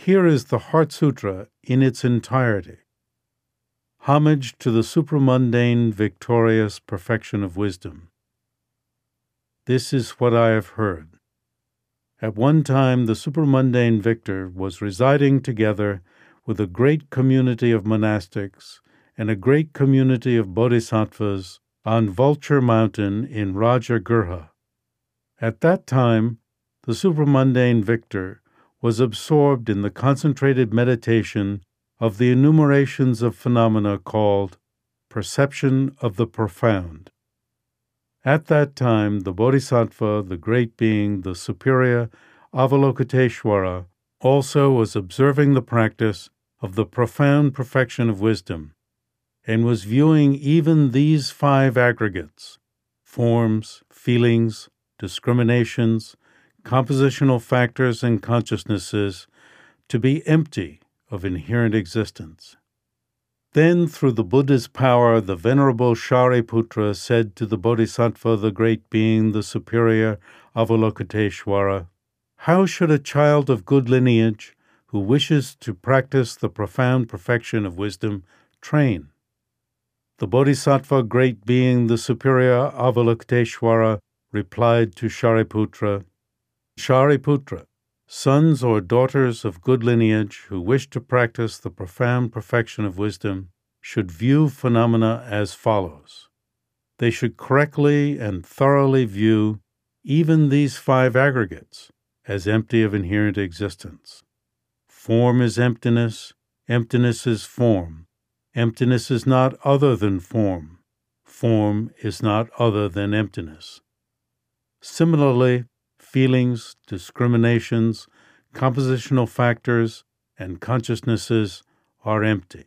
Here is the Heart Sutra in its entirety. Homage to the supramundane, victorious perfection of wisdom. This is what I have heard. At one time, the supramundane victor was residing together with a great community of monastics and a great community of bodhisattvas on Vulture Mountain in Rajagurha. At that time, the supramundane victor was absorbed in the concentrated meditation of the enumerations of phenomena called perception of the profound. At that time, the bodhisattva, the great being, the superior Avalokiteshvara, also was observing the practice of the profound perfection of wisdom, and was viewing even these 5 aggregates, forms, feelings, discriminations, compositional factors, and consciousnesses, to be empty of inherent existence. Then, through the Buddha's power, the Venerable Shariputra said to the Bodhisattva, the great being, the superior Avalokiteshvara, "How should a child of good lineage, who wishes to practice the profound perfection of wisdom, train?" The Bodhisattva, great being, the superior Avalokiteshvara, replied to Shariputra, "Shariputra, sons or daughters of good lineage who wish to practice the profound perfection of wisdom should view phenomena as follows. They should correctly and thoroughly view even these 5 aggregates as empty of inherent existence. Form is emptiness, emptiness is form. Emptiness is not other than form. Form is not other than emptiness. Similarly, feelings, discriminations, compositional factors, and consciousnesses are empty.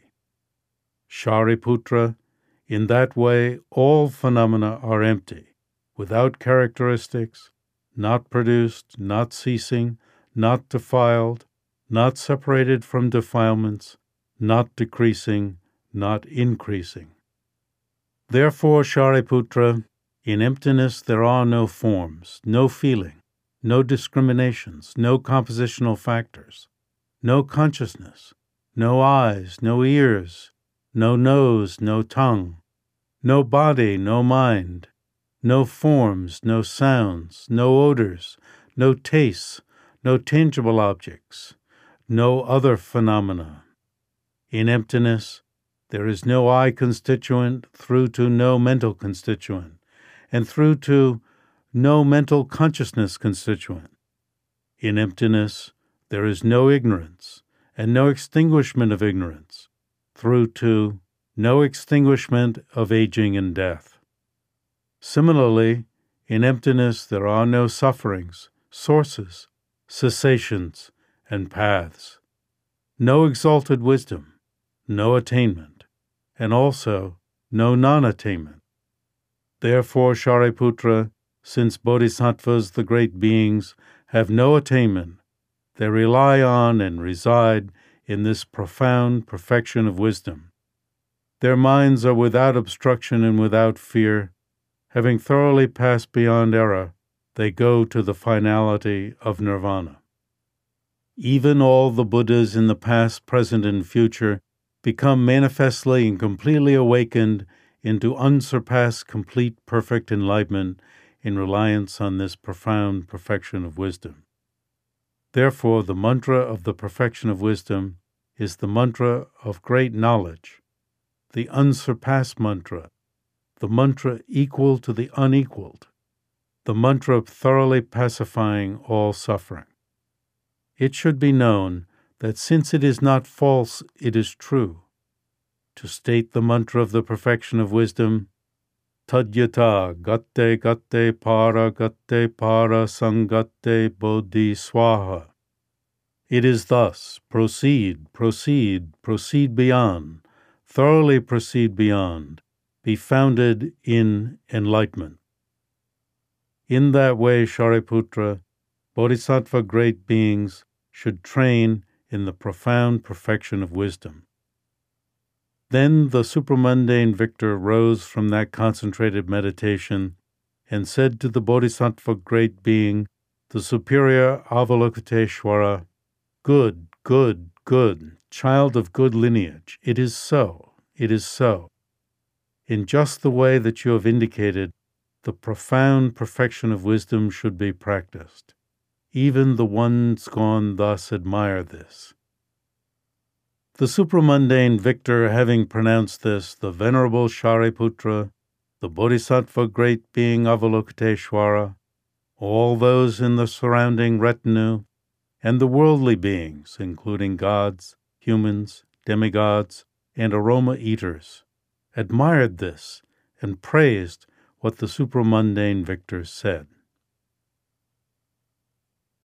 Shariputra, in that way all phenomena are empty, without characteristics, not produced, not ceasing, not defiled, not separated from defilements, not decreasing, not increasing. Therefore, Shariputra, in emptiness there are no forms, no feeling, no discriminations, no compositional factors, no consciousness, no eyes, no ears, no nose, no tongue, no body, no mind, no forms, no sounds, no odors, no tastes, no tangible objects, no other phenomena. In emptiness, there is no I constituent through to no mental constituent, and through to no mental consciousness constituent. In emptiness, there is no ignorance, and no extinguishment of ignorance, through to no extinguishment of aging and death. Similarly, in emptiness there are no sufferings, sources, cessations, and paths, no exalted wisdom, no attainment, and also no non-attainment. Therefore, Shariputra, since bodhisattvas, the great beings, have no attainment, they rely on and reside in this profound perfection of wisdom. Their minds are without obstruction and without fear. Having thoroughly passed beyond error, they go to the finality of nirvana. Even all the Buddhas in the past, present, and future become manifestly and completely awakened into unsurpassed, complete, perfect enlightenment in reliance on this profound perfection of wisdom. Therefore, the mantra of the perfection of wisdom is the mantra of great knowledge, the unsurpassed mantra, the mantra equal to the unequaled, the mantra of thoroughly pacifying all suffering. It should be known that since it is not false, it is true. To state the mantra of the perfection of wisdom, Tadyata gatte gatte para sangatte bodhi swaha. It is thus, proceed, proceed, proceed beyond, thoroughly proceed beyond, be founded in enlightenment. In that way, Shariputra, bodhisattva great beings should train in the profound perfection of wisdom. Then the supramundane victor rose from that concentrated meditation and said to the bodhisattva great being, the superior Avalokiteshvara, "Good, good, good, child of good lineage. It is so. It is so. In just the way that you have indicated, the profound perfection of wisdom should be practiced. Even the ones gone thus admire this. The supramundane victor, having pronounced this, the venerable Shariputra, the Bodhisattva great being Avalokiteshvara, all those in the surrounding retinue, and the worldly beings, including gods, humans, demigods, and aroma eaters, admired this and praised what the supramundane victor said.